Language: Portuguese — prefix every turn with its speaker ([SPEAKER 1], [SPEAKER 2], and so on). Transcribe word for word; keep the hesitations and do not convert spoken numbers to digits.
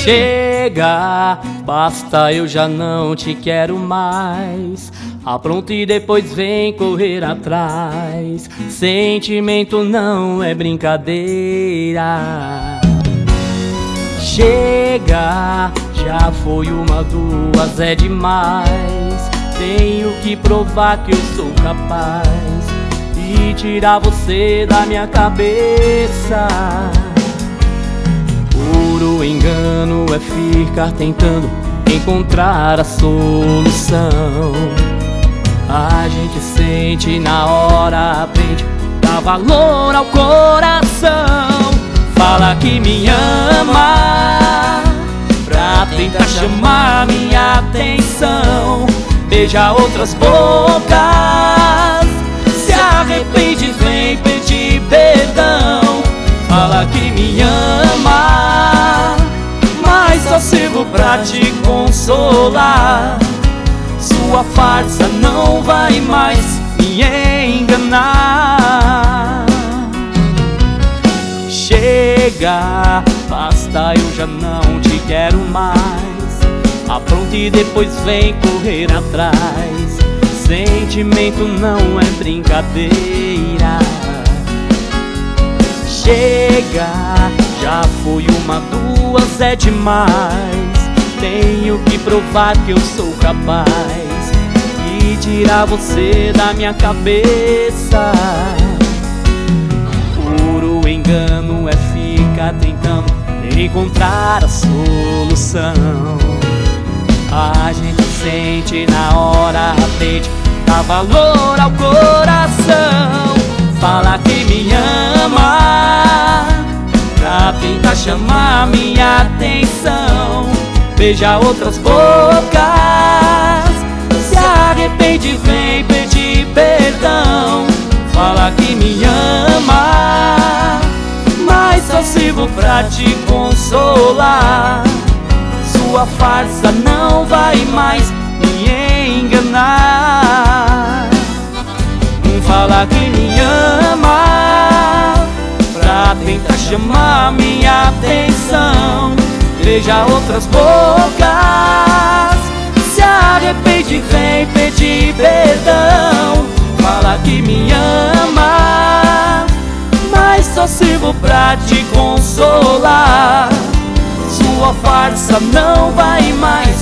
[SPEAKER 1] Chega, basta, eu já não te quero mais. Apronta e depois vem correr atrás. Sentimento não é brincadeira. Chega, já foi uma, duas, é demais. Tenho que provar que eu sou capaz de tirar você da minha cabeça. Puro engano é ficar tentando encontrar a solução. A gente sente na hora, aprende, dá valor ao coração. Fala que me ama pra tentar chamar minha atenção. Beija outras bocas, se arrepende, vem pedir perdão. Fala que me ama, mas só sirvo pra te consolar. Sua farsa não vai mais me enganar. Chega, basta, eu já não te quero mais. Apronta e depois vem correr atrás. Sentimento não é brincadeira. Chega, já foi uma, duas, é demais. Tenho que provar que eu sou capaz de tirar você da minha cabeça. Puro engano é ficar tentando encontrar a solução. A gente sente na hora, aprende, dá valor ao coração. Fala que me ama pra tentar chamar minha atenção. Beija outras bocas, se arrepende, vem pedir perdão. Fala que me ama, mas só sirvo pra te consolar. Sua farsa não vai mais me enganar. Fala que me ama pra tentar chamar minha atenção. Beija outras bocas, se arrepende, vem pedir perdão. Fala que me ama, mas só sirvo pra te consolar. Sua farsa não vai mais